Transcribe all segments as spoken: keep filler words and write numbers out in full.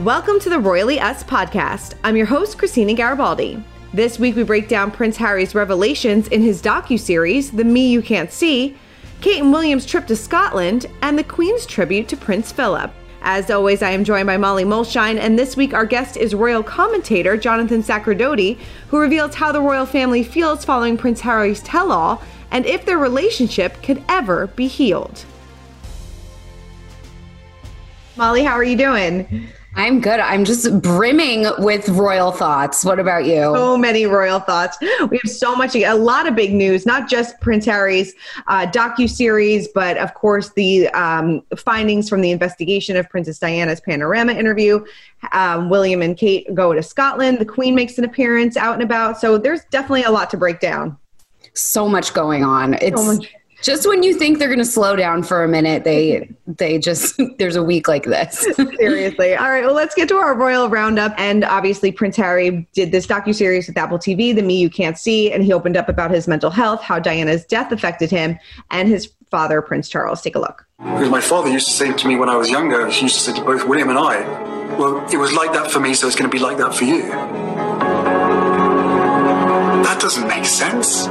Welcome to the Royally Us podcast. I'm your host, Christina Garibaldi. This week we break down Prince Harry's revelations in his docuseries, The Me You Can't See, Kate and William's trip to Scotland, and the Queen's tribute to Prince Philip. As always, I am joined by Molly Mulshine, and this week our guest is royal commentator Jonathan Sacerdoti, who reveals how the royal family feels following Prince Harry's tell-all and if their relationship could ever be healed. Molly, how are you doing? I'm good. I'm just brimming with royal thoughts. What about you? So many royal thoughts. We have so much, a lot of big news, not just Prince Harry's uh, docuseries, but of course the um, findings from the investigation of Princess Diana's Panorama interview. Um, William and Kate go to Scotland. The Queen makes an appearance out and about. So there's definitely a lot to break down. So much going on. It's so much. Just when you think they're going to slow down for a minute, they they just, there's a week like this. Seriously. All right, well, let's get to our royal roundup. And obviously, Prince Harry did this docuseries with Apple T V, The Me You Can't See, and he opened up about his mental health, how Diana's death affected him, and his father, Prince Charles. Take a look. Because my father used to say to me when I was younger, he used to say to both William and I, well, it was like that for me, so it's going to be like that for you. That doesn't make sense.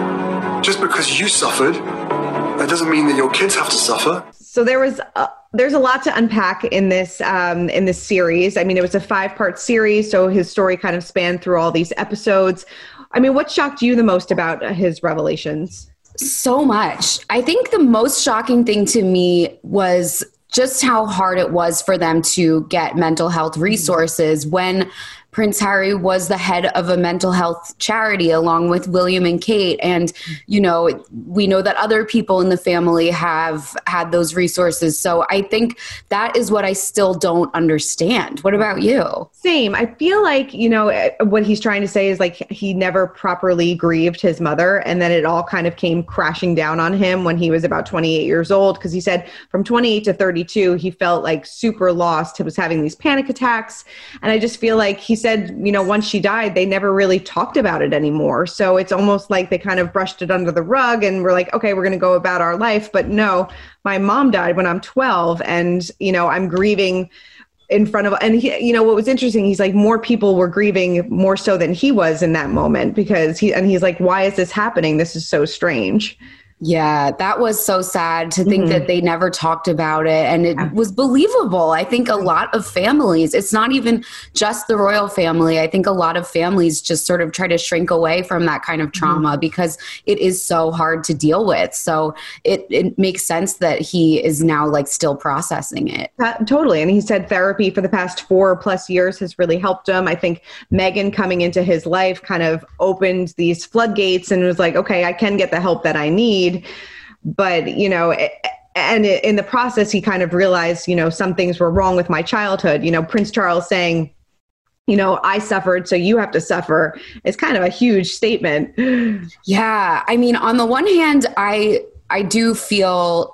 Just because you suffered, that doesn't mean that your kids have to suffer. So there was a, there's a lot to unpack in this um, in this series. I mean, it was a five-part series, so his story kind of spanned through all these episodes. I mean, what shocked you the most about his revelations? So much. I think the most shocking thing to me was just how hard it was for them to get mental health resources when Prince Harry was the head of a mental health charity along with William and Kate. And, you know, we know that other people in the family have had those resources. So I think that is what I still don't understand. What about you? Same. I feel like, you know, what he's trying to say is like he never properly grieved his mother. And then it all kind of came crashing down on him when he was about twenty-eight years old. Because he said from twenty-eight to thirty-two, he felt like super lost. He was having these panic attacks. And I just feel like he said, you know, once she died, they never really talked about it anymore. So it's almost like they kind of brushed it under the rug and were like, okay, we're going to go about our life. But no, my mom died when I'm twelve and, you know, I'm grieving in front of, and he, you know, what was interesting, he's like, more people were grieving more so than he was in that moment because he, and he's like, why is this happening? This is so strange. Yeah, that was so sad to think mm-hmm. that they never talked about it. And it yeah. was believable. I think a lot of families, it's not even just the royal family. I think a lot of families just sort of try to shrink away from that kind of trauma mm-hmm. because it is so hard to deal with. So it, it makes sense that he is now like still processing it. Uh, totally. And he said therapy for the past four plus years has really helped him. I think Meghan coming into his life kind of opened these floodgates and was like, okay, I can get the help that I need. But, you know, and in the process, he kind of realized, you know, some things were wrong with my childhood. You know, Prince Charles saying, you know, I suffered, so you have to suffer is kind of a huge statement. Yeah. I mean, on the one hand, I I do feel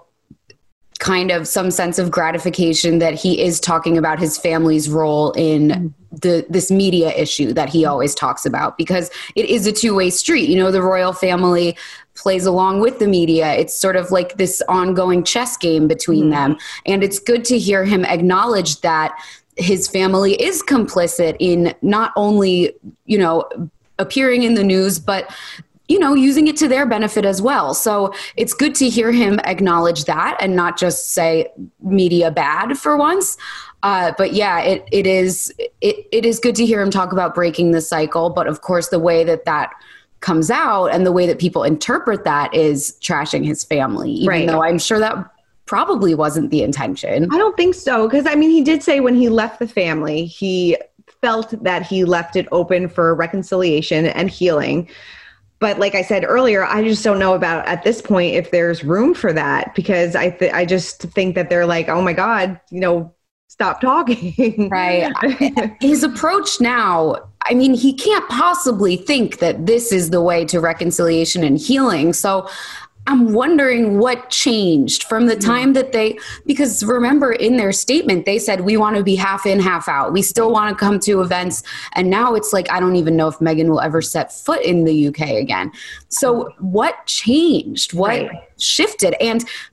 kind of some sense of gratification that he is talking about his family's role in the this media issue that he always talks about, because it is a two-way street. You know, the royal family plays along with the media. It's sort of like this ongoing chess game between mm-hmm. them. And it's good to hear him acknowledge that his family is complicit in not only, you know, appearing in the news, but you know, using it to their benefit as well. So it's good to hear him acknowledge that and not just say media bad for once. Uh, but yeah, it it is it it is good to hear him talk about breaking the cycle. But of course, the way that that comes out and the way that people interpret that is trashing his family, even right. though I'm sure that probably wasn't the intention. I don't think so. Because I mean, he did say when he left the family, he felt that he left it open for reconciliation and healing. But like I said earlier, I just don't know about at this point if there's room for that, because I th- I just think that they're like, oh my God, you know, stop talking. Right. His approach now, I mean, he can't possibly think that this is the way to reconciliation and healing. So I'm wondering what changed from the time that they, because remember in their statement, they said, we want to be half in, half out. We still want to come to events. And now it's like, I don't even know if Meghan will ever set foot in the U K again. So what changed? What right. shifted? And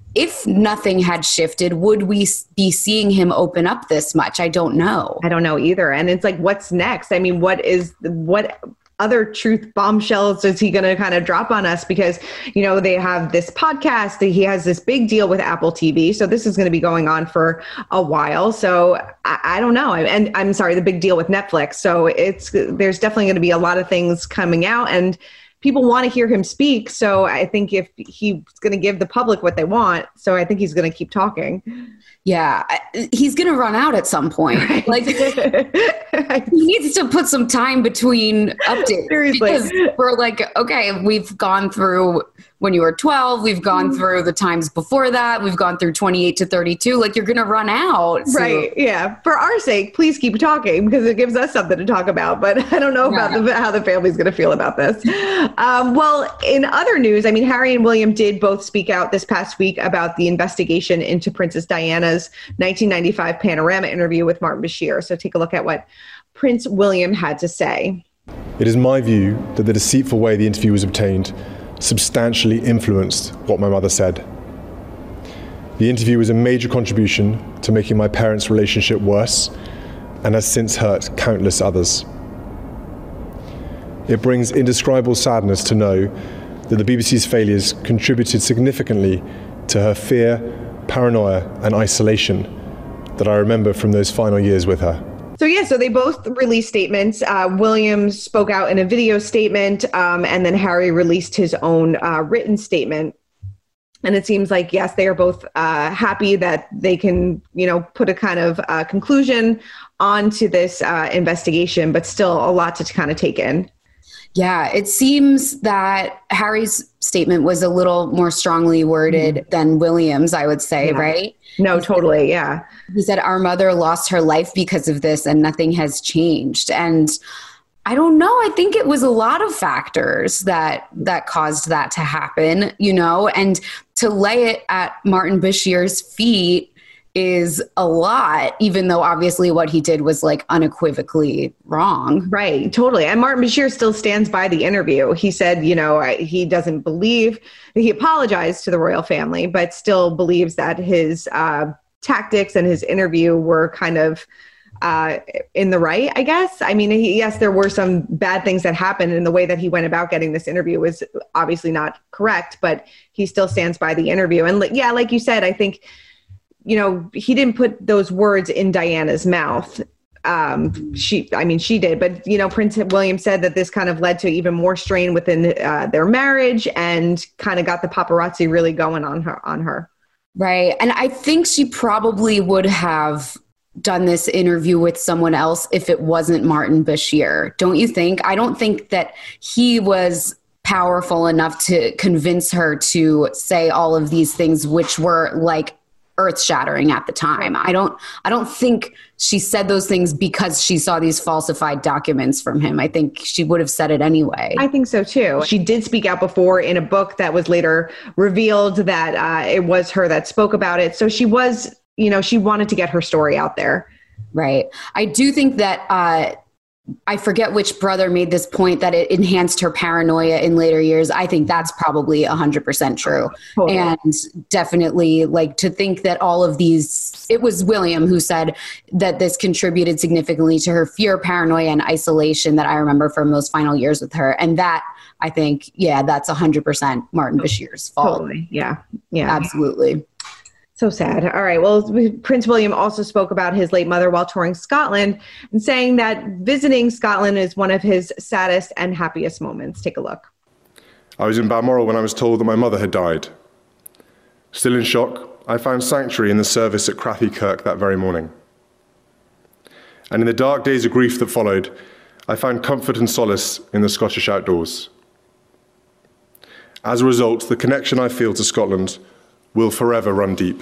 if nothing had shifted, would we be seeing him open up this much? I don't know. I don't know either. And it's like, what's next? I mean, what is, what other truth bombshells is he going to kind of drop on us? Because, you know, they have this podcast, he has this big deal with Apple T V. So this is going to be going on for a while. So I, I don't know. And I'm sorry, the big deal with Netflix. So it's, there's definitely going to be a lot of things coming out, and people want to hear him speak. So I think if he's going to give the public what they want, so I think he's going to keep talking. Yeah, he's going to run out at some point. Right. Like, he needs to put some time between updates. Seriously. Because we're like, okay, we've gone through when you were twelve, we've gone through the times before that, we've gone through twenty-eight to thirty-two. Like, you're going to run out. So. Right. Yeah. For our sake, please keep talking, because it gives us something to talk about. But I don't know about yeah. the, how the family's going to feel about this. Um, well, in other news, I mean, Harry and William did both speak out this past week about the investigation into Princess Diana's nineteen ninety-five Panorama interview with Martin Bashir. So take a look at what Prince William had to say. It is my view that the deceitful way the interview was obtained substantially influenced what my mother said. The interview was a major contribution to making my parents' relationship worse and has since hurt countless others. It brings indescribable sadness to know that the B B C's failures contributed significantly to her fear, paranoia, and isolation that I remember from those final years with her. So yeah, so they both released statements. Uh, Williams spoke out in a video statement, um, and then Harry released his own uh, written statement. And it seems like, yes, they are both uh, happy that they can, you know, put a kind of uh, conclusion onto this uh, investigation, but still a lot to kind of take in. Yeah, it seems that Harry's statement was a little more strongly worded mm-hmm. than William's, I would say, yeah. right? No, he totally. Said, yeah. He said, our mother lost her life because of this and nothing has changed. And I don't know. I think it was a lot of factors that that caused that to happen, you know, and to lay it at Martin Bashir's feet is a lot, even though obviously what he did was like unequivocally wrong. Right. Totally. And Martin Bashir still stands by the interview. He said, you know, he doesn't believe, he apologized to the royal family, but still believes that his uh, tactics and his interview were kind of uh, in the right, I guess. I mean, he, yes, there were some bad things that happened, and the way that he went about getting this interview was obviously not correct, but he still stands by the interview. And yeah, like you said, I think, you know, he didn't put those words in Diana's mouth. Um, she, I mean, she did, but, you know, Prince William said that this kind of led to even more strain within uh, their marriage and kind of got the paparazzi really going on her, on her. Right. And I think she probably would have done this interview with someone else if it wasn't Martin Bashir. Don't you think? I don't think that he was powerful enough to convince her to say all of these things, which were like earth-shattering at the time. I don't I don't think she said those things because she saw these falsified documents from him. I think she would have said it anyway. I think so too. She did speak out before in a book that was later revealed that uh, it was her that spoke about it. So she was, you know, she wanted to get her story out there. Right. I do think that uh, I forget which brother made this point that it enhanced her paranoia in later years. I think that's probably one hundred percent true. Totally. And definitely, like, to think that all of these, it was William who said that this contributed significantly to her fear, paranoia, and isolation that I remember from those final years with her. And that, I think, yeah, that's one hundred percent Martin Bashir's fault. Totally. Yeah. Yeah. Absolutely. So sad. All right. Well, Prince William also spoke about his late mother while touring Scotland and saying that visiting Scotland is one of his saddest and happiest moments. Take a look. I was in Balmoral when I was told that my mother had died. Still in shock, I found sanctuary in the service at Crathy Kirk that very morning. And in the dark days of grief that followed, I found comfort and solace in the Scottish outdoors. As a result, the connection I feel to Scotland will forever run deep.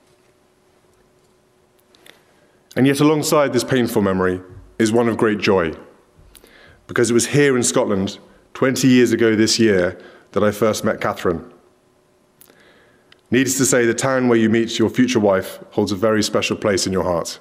And yet alongside this painful memory is one of great joy, because it was here in Scotland, twenty years ago this year, that I first met Catherine. Needless to say, the town where you meet your future wife holds a very special place in your heart.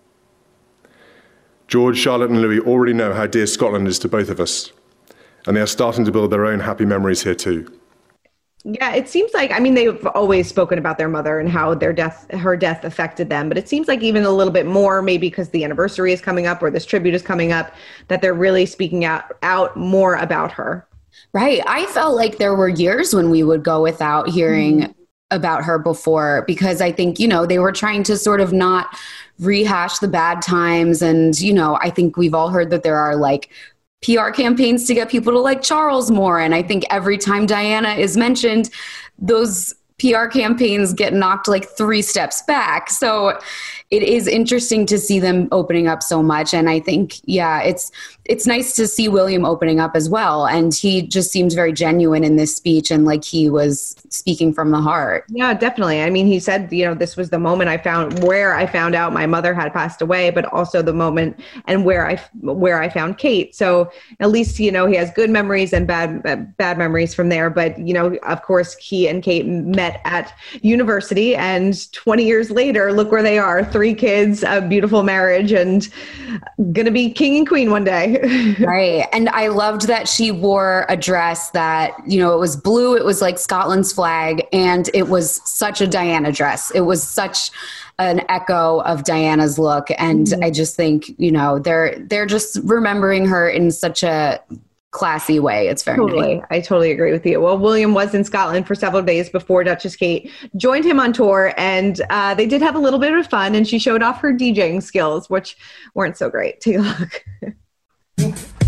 George, Charlotte and Louis already know how dear Scotland is to both of us, and they are starting to build their own happy memories here too. Yeah, it seems like, I mean, they've always spoken about their mother and how their death, her death affected them. But it seems like even a little bit more, maybe because the anniversary is coming up or this tribute is coming up, that they're really speaking out, out more about her. Right. I felt like there were years when we would go without hearing mm-hmm. about her before, because I think, you know, they were trying to sort of not rehash the bad times. And, you know, I think we've all heard that there are like P R campaigns to get people to like Charles more. And I think every time Diana is mentioned, those P R campaigns get knocked like three steps back. So it is interesting to see them opening up so much. And I think, yeah, it's it's nice to see William opening up as well. And he just seems very genuine in this speech and like he was speaking from the heart. Yeah, definitely. I mean, he said, you know, this was the moment I found where I found out my mother had passed away, but also the moment and where I where I found Kate. So at least, you know, he has good memories and bad bad memories from there. But, you know, of course, he and Kate met at university, and twenty years later, look where they are. Three kids, a beautiful marriage, and gonna be king and queen one day. Right. And I loved that she wore a dress that, you know, it was blue. It was like Scotland's flag. And it was such a Diana dress. It was such an echo of Diana's look. And mm-hmm. I just think, you know, they're, they're just remembering her in such a classy way. It's very totally. Nice. I totally agree with you. Well, William was in Scotland for several days before Duchess Kate joined him on tour, and uh, they did have a little bit of fun, and she showed off her DJing skills, which weren't so great. Take a look. There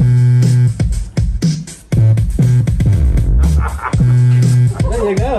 you go.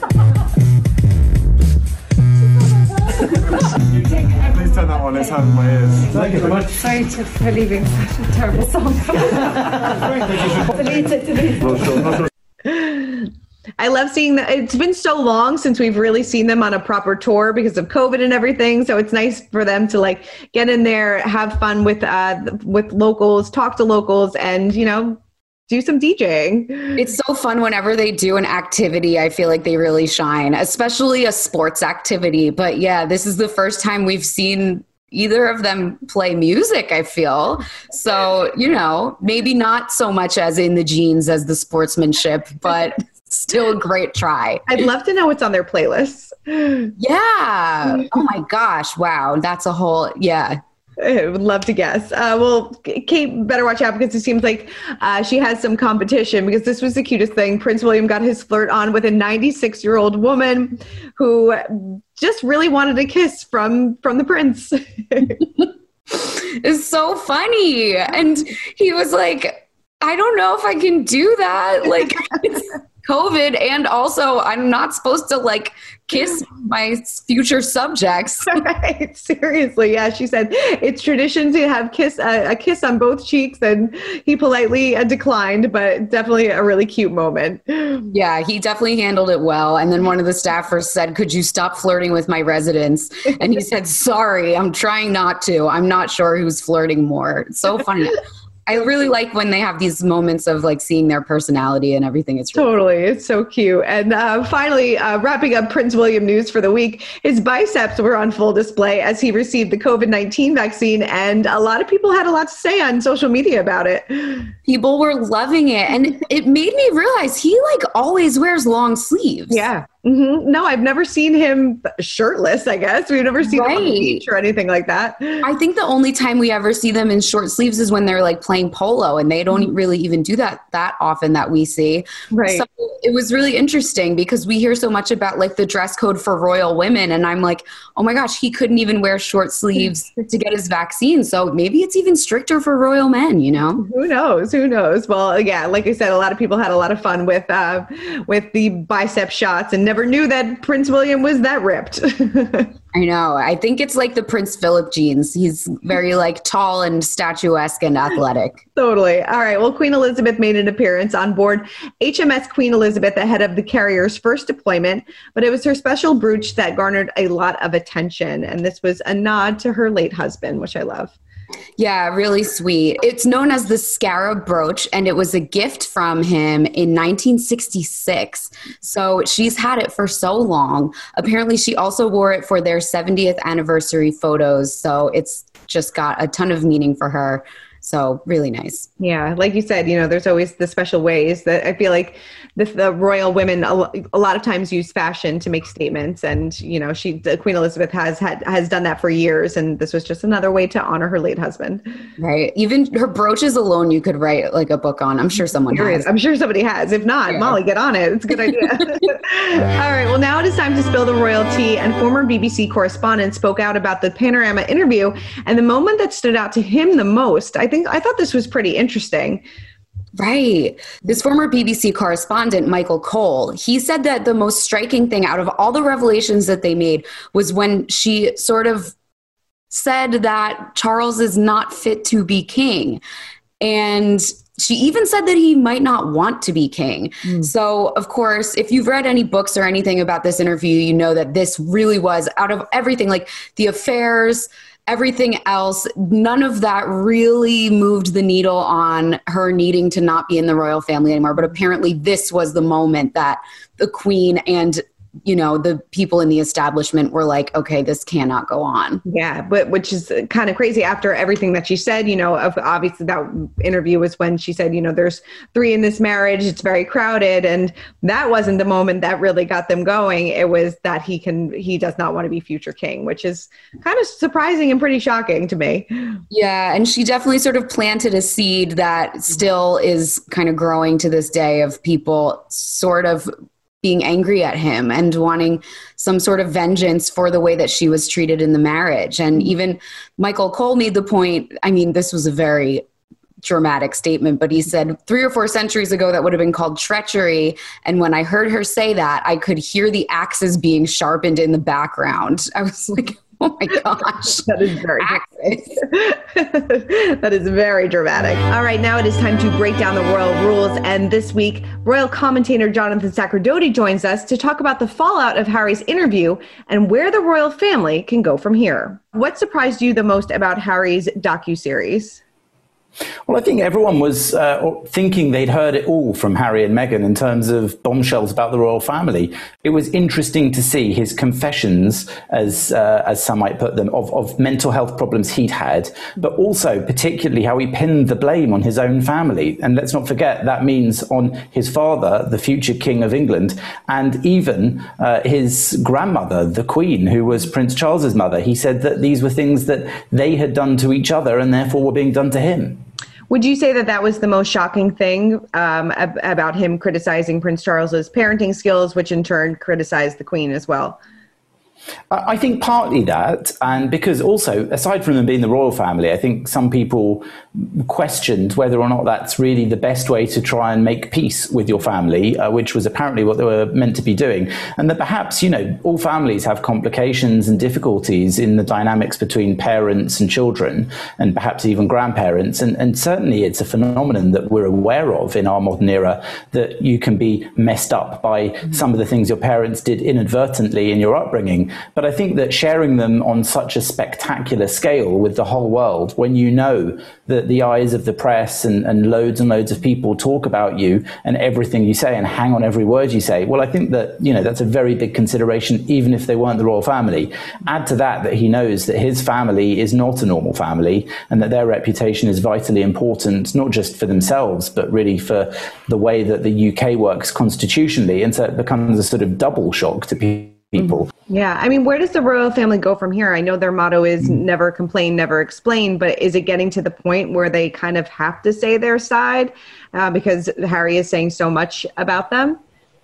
Please turn that on, it's hurting my ears. Thank you so much. Sorry to, for leaving such a terrible song. Delete it, delete it. I love seeing that. It's been so long since we've really seen them on a proper tour because of COVID and everything. So it's nice for them to like get in there, have fun with uh, with locals, talk to locals, and, you know, do some DJing. It's so fun whenever they do an activity. I feel like they really shine, especially a sports activity. But yeah, this is the first time we've seen either of them play music, I feel. So, you know, maybe not so much as in the jeans as the sportsmanship, but still a great try. I'd love to know what's on their playlists. Yeah. Oh my gosh. Wow. That's a whole, yeah. I would love to guess. Uh, well, Kate better watch out because it seems like uh, she has some competition, because this was the cutest thing. Prince William got his flirt on with a ninety-six-year-old woman who just really wanted a kiss from, from the prince. It's so funny. And he was like, I don't know if I can do that. Like, it's COVID, and also I'm not supposed to like kiss my future subjects. Right, seriously. Yeah, she said it's tradition to have kiss uh, a kiss on both cheeks, and he politely uh, declined, but definitely a really cute moment. Yeah, he definitely handled it well. And then one of the staffers said, could you stop flirting with my residents? And he said, sorry, I'm trying not to. I'm not sure who's flirting more. It's so funny. I really like when they have these moments of like seeing their personality and everything. It's really totally, cool. It's so cute. And uh, finally, uh, wrapping up Prince William news for the week, his biceps were on full display as he received the COVID nineteen vaccine. And a lot of people had a lot to say on social media about it. People were loving it. And it made me realize he like always wears long sleeves. Yeah. Mm-hmm. No, I've never seen him shirtless, I guess. We've never seen right. him on the beach or anything like that. I think the only time we ever see them in short sleeves is when they're like playing polo, and they don't mm-hmm. really even do that that often that we see. Right. So it was really interesting because we hear so much about like the dress code for royal women, and I'm like, oh my gosh, he couldn't even wear short sleeves to get his vaccine. So maybe it's even stricter for royal men, you know? Who knows? Who knows? Well, yeah, like I said, a lot of people had a lot of fun with uh, with the bicep shots and never knew that Prince William was that ripped. I know. I think it's like the Prince Philip genes. He's very like tall and statuesque and athletic. Totally. All right. Well, Queen Elizabeth made an appearance on board H M S Queen Elizabeth ahead of the carrier's first deployment, but it was her special brooch that garnered a lot of attention. And this was a nod to her late husband, which I love. Yeah, really sweet. It's known as the Scarab brooch, and it was a gift from him in nineteen sixty-six. So she's had it for so long. Apparently, she also wore it for their seventieth anniversary photos. So it's just got a ton of meaning for her. So really nice. Yeah. Like you said, you know, there's always the special ways that I feel like the, the royal women a, lo- a lot of times use fashion to make statements. And, you know, she, the Queen Elizabeth has had, has done that for years. And this was just another way to honor her late husband. Right. Even her brooches alone, you could write like a book on. I'm sure someone has. I'm sure somebody has. If not, yeah. Molly, get on it. It's a good idea. All right. Well, now it is time to spill the royalty. And former B B C correspondent spoke out about the Panorama interview and the moment that stood out to him the most. I think I thought this was pretty interesting. Right. This former B B C correspondent, Michael Cole, he said that the most striking thing out of all the revelations that they made was when she sort of said that Charles is not fit to be king. And she even said that he might not want to be king. Mm. So, of course, if you've read any books or anything about this interview, you know that this really was, out of everything, like the affairs, everything else, none of that really moved the needle on her needing to not be in the royal family anymore. But apparently this was the moment that the Queen and, you know, the people in the establishment were like, okay, this cannot go on. Yeah, but which is kind of crazy after everything that she said. You know, of obviously that interview was when she said, you know, there's three in this marriage, it's very crowded. And that wasn't the moment that really got them going. It was that he can, he does not want to be future king, which is kind of surprising and pretty shocking to me. Yeah, and she definitely sort of planted a seed that still is kind of growing to this day of people sort of being angry at him and wanting some sort of vengeance for the way that she was treated in the marriage. And even Michael Cole made the point, I mean, this was a very dramatic statement, but he said three or four centuries ago that would have been called treachery. And when I heard her say that, I could hear the axes being sharpened in the background. I was like, oh my gosh. That is very That is very dramatic. All right, now it is time to break down the royal rules. And this week, royal commentator Jonathan Sacerdoti joins us to talk about the fallout of Harry's interview and where the royal family can go from here. What surprised you the most about Harry's docuseries? Well, I think everyone was uh, thinking they'd heard it all from Harry and Meghan in terms of bombshells about the royal family. It was interesting to see his confessions, as uh, as some might put them, of, of mental health problems he'd had, but also particularly how he pinned the blame on his own family. And let's not forget, that means on his father, the future King of England, and even uh, his grandmother, the Queen, who was Prince Charles's mother. He said that these were things that they had done to each other and therefore were being done to him. Would you say that that was the most shocking thing um, ab- about him criticizing Prince Charles's parenting skills, which in turn criticized the Queen as well? I think partly that, and because also, aside from them being the royal family, I think some people questioned whether or not that's really the best way to try and make peace with your family, uh, which was apparently what they were meant to be doing. And that perhaps, you know, all families have complications and difficulties in the dynamics between parents and children, and perhaps even grandparents. And, and certainly it's a phenomenon that we're aware of in our modern era, that you can be messed up by mm-hmm. some of the things your parents did inadvertently in your upbringing. But I think that sharing them on such a spectacular scale with the whole world, when you know that the eyes of the press and, and loads and loads of people talk about you and everything you say and hang on every word you say, well, I think that, you know, that's a very big consideration, even if they weren't the royal family. Add to that that he knows that his family is not a normal family and that their reputation is vitally important, not just for themselves, but really for the way that the U K works constitutionally. And so it becomes a sort of double shock to people. People. Yeah. I mean, where does the royal family go from here? I know their motto is never complain, never explain, but is it getting to the point where they kind of have to say their side uh, because Harry is saying so much about them?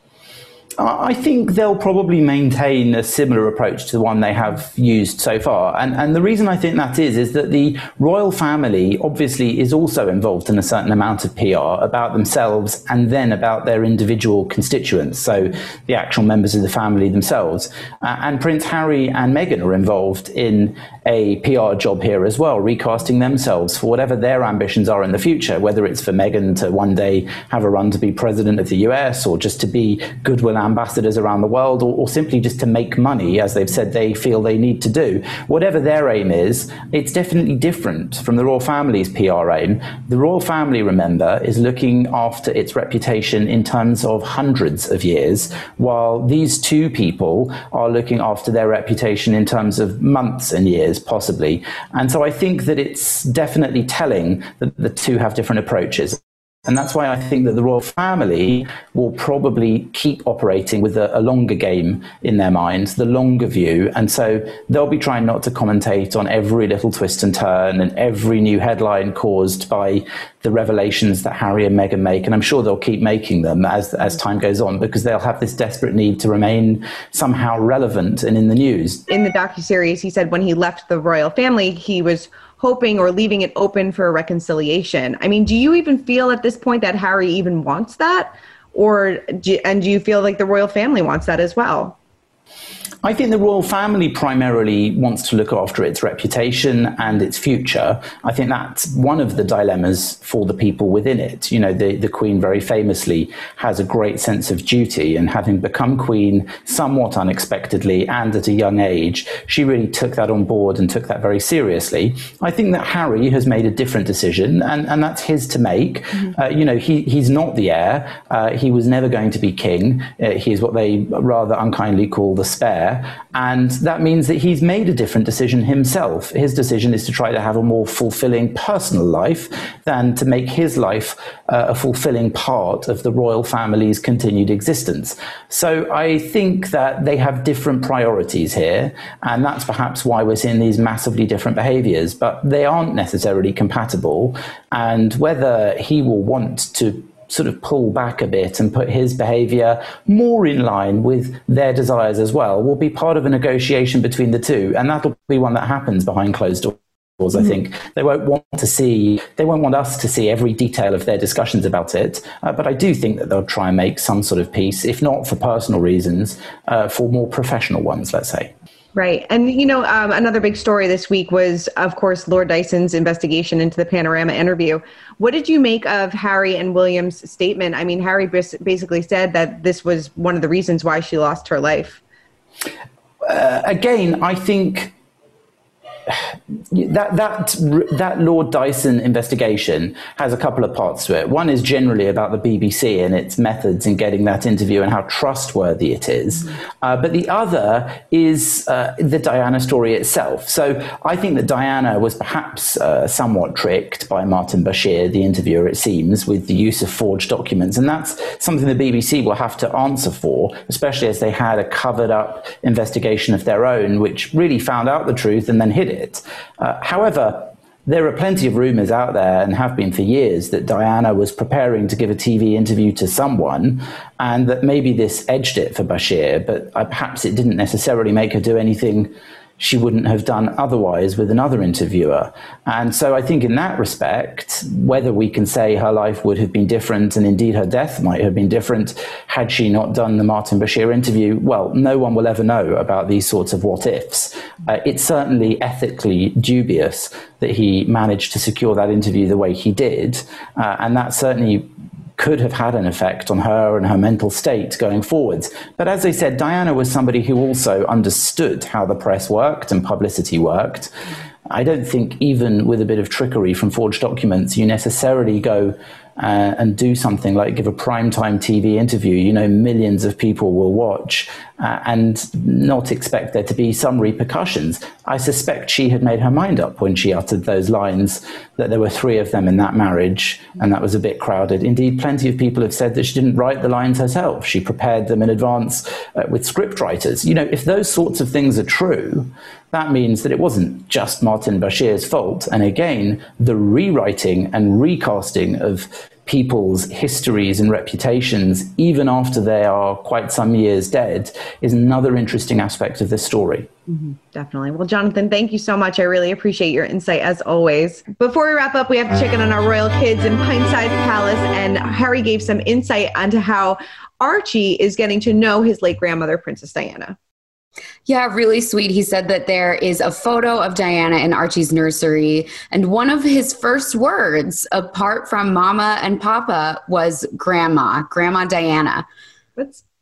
I think they'll probably maintain a similar approach to the one they have used so far. And, and the reason I think that is, is that the royal family obviously is also involved in a certain amount of P R about themselves and then about their individual constituents, so the actual members of the family themselves. Uh, and Prince Harry and Meghan are involved in a P R job here as well, recasting themselves for whatever their ambitions are in the future, whether it's for Meghan to one day have a run to be president of the U S or just to be goodwill ambassadors around the world, or, or simply just to make money, as they've said they feel they need to do. Whatever their aim is, it's definitely different from the royal family's P R aim. The royal family, remember, is looking after its reputation in terms of hundreds of years, while these two people are looking after their reputation in terms of months and years, possibly. And so I think that it's definitely telling that the two have different approaches. And that's why I think that the royal family will probably keep operating with a, a longer game in their minds, the longer view. And so they'll be trying not to commentate on every little twist and turn and every new headline caused by the revelations that Harry and Meghan make. And I'm sure they'll keep making them as, as time goes on, because they'll have this desperate need to remain somehow relevant and in the news. In the docuseries, he said when he left the royal family, he was hoping or leaving it open for a reconciliation. I mean, do you even feel at this point that Harry even wants that? Or do, and do you feel like the royal family wants that as well? I think the royal family primarily wants to look after its reputation and its future. I think that's one of the dilemmas for the people within it. You know, the, the Queen very famously has a great sense of duty, and having become Queen somewhat unexpectedly and at a young age, she really took that on board and took that very seriously. I think that Harry has made a different decision, and, and that's his to make. Mm-hmm. Uh, you know, he, he's not the heir. Uh, he was never going to be king. Uh, he's what they rather unkindly call the spare. And that means that he's made a different decision himself. His decision is to try to have a more fulfilling personal life than to make his life uh, a fulfilling part of the royal family's continued existence. So I think that they have different priorities here, and that's perhaps why we're seeing these massively different behaviors, but they aren't necessarily compatible. And whether he will want to sort of pull back a bit and put his behavior more in line with their desires as well will be part of a negotiation between the two. And that'll be one that happens behind closed doors, I mm-hmm. think. They won't want to see, they won't want us to see every detail of their discussions about it. Uh, but I do think that they'll try and make some sort of peace, if not for personal reasons, uh, for more professional ones, let's say. Right. And, you know, um, another big story this week was, of course, Lord Dyson's investigation into the Panorama interview. What did you make of Harry and William's statement? I mean, Harry basically said that this was one of the reasons why she lost her life. Uh, again, I think that that that Lord Dyson investigation has a couple of parts to it. One is generally about the B B C and its methods in getting that interview and how trustworthy it is. Mm-hmm. Uh, but the other is uh, the Diana story itself. So I think that Diana was perhaps uh, somewhat tricked by Martin Bashir, the interviewer, it seems, with the use of forged documents. And that's something the B B C will have to answer for, especially as they had a covered up investigation of their own, which really found out the truth and then hid it. It. Uh, however, there are plenty of rumours out there, and have been for years, that Diana was preparing to give a T V interview to someone, and that maybe this edged it for Bashir, but uh, perhaps it didn't necessarily make her do anything she wouldn't have done otherwise with another interviewer. And so I think in that respect, whether we can say her life would have been different, and indeed her death might have been different had she not done the Martin Bashir interview, well, no one will ever know about these sorts of what-ifs. Uh, it's certainly ethically dubious that he managed to secure that interview the way he did, uh, and that certainly could have had an effect on her and her mental state going forwards. But as I said, Diana was somebody who also understood how the press worked and publicity worked. I don't think even with a bit of trickery from forged documents, you necessarily go uh, and do something like give a primetime T V interview, you know, millions of people will watch, uh, and not expect there to be some repercussions. I suspect she had made her mind up when she uttered those lines, that there were three of them in that marriage, and that was a bit crowded. Indeed, plenty of people have said that she didn't write the lines herself. She prepared them in advance uh, with script writers. You know, if those sorts of things are true, that means that it wasn't just Martin Bashir's fault. And again, the rewriting and recasting of people's histories and reputations, even after they are quite some years dead, is another interesting aspect of this story. Mm-hmm, definitely. Well, Jonathan, thank you so much. I really appreciate your insight as always. Before we wrap up, we have to check in on our royal kids in Pint-Sized Palace, and Harry gave some insight onto how Archie is getting to know his late grandmother, Princess Diana. Yeah, really sweet. He said that there is a photo of Diana in Archie's nursery, and one of his first words, apart from Mama and Papa, was Grandma, Grandma Diana. That's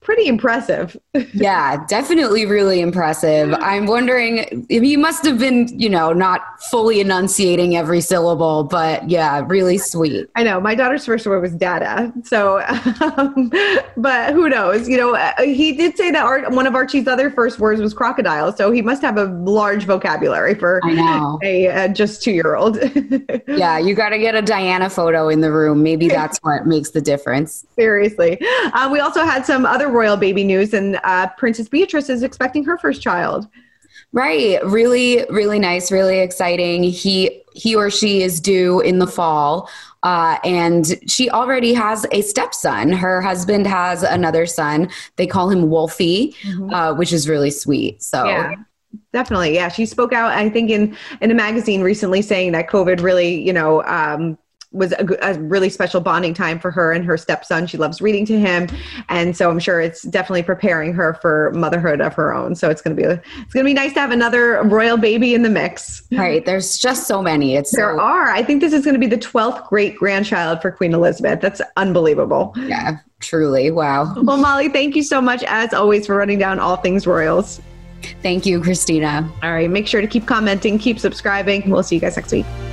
pretty impressive. Yeah, definitely really impressive. I'm wondering if he must have been, you know, not fully enunciating every syllable, but yeah, really sweet. I know my daughter's first word was dada. So, um, but who knows? You know, he did say that Art, one of Archie's other first words was crocodile. So he must have a large vocabulary for I know. a uh, just two-year-old. Yeah, you got to get a Diana photo in the room. Maybe that's what makes the difference. Seriously. Uh, we also had some other royal baby news, and uh, Princess Beatrice is expecting her first child. Right. Really, really nice, really exciting. He he or she is due in the fall. Uh, and she already has a stepson. Her husband has another son. They call him Wolfie, mm-hmm. uh, which is really sweet. So yeah. Definitely. Yeah. She spoke out, I think, in, in a magazine recently saying that COVID really, you know, um, was a, a really special bonding time for her and her stepson. She loves reading to him. And so I'm sure it's definitely preparing her for motherhood of her own. So it's going to be, a, it's going to be nice to have another royal baby in the mix. Right. There's just so many. It's There so- are. I think this is going to be the twelfth great grandchild for Queen Elizabeth. That's unbelievable. Yeah, truly. Wow. Well, Molly, thank you so much as always for running down all things royals. Thank you, Christina. All right. Make sure to keep commenting, keep subscribing. We'll see you guys next week.